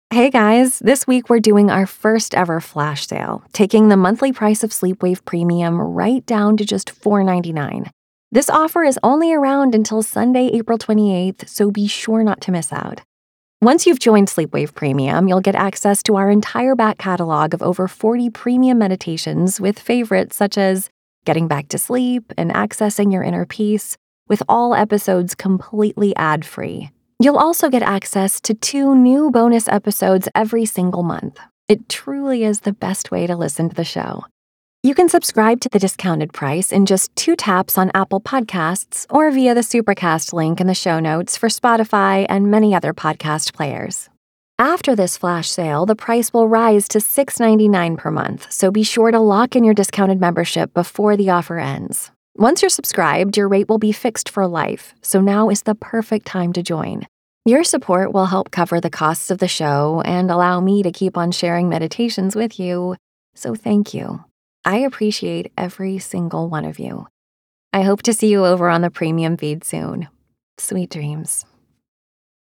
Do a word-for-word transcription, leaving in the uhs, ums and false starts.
Hey guys, this week we're doing our first ever flash sale, taking the monthly price of Sleepwave Premium right down to just four ninety-nine. This offer is only around until Sunday, April twenty-eighth, so be sure not to miss out. Once you've joined Sleepwave Premium, you'll get access to our entire back catalog of over forty premium meditations with favorites such as Getting Back to Sleep and Accessing Your Inner Peace, with all episodes completely ad-free. You'll also get access to two new bonus episodes every single month. It truly is the best way to listen to the show. You can subscribe to the discounted price in just two taps on Apple Podcasts or via the Supercast link in the show notes for Spotify and many other podcast players. After this flash sale, the price will rise to six ninety-nine per month, so be sure to lock in your discounted membership before the offer ends. Once you're subscribed, your rate will be fixed for life, so now is the perfect time to join. Your support will help cover the costs of the show and allow me to keep on sharing meditations with you, so thank you. I appreciate every single one of you. I hope to see you over on the premium feed soon. Sweet dreams.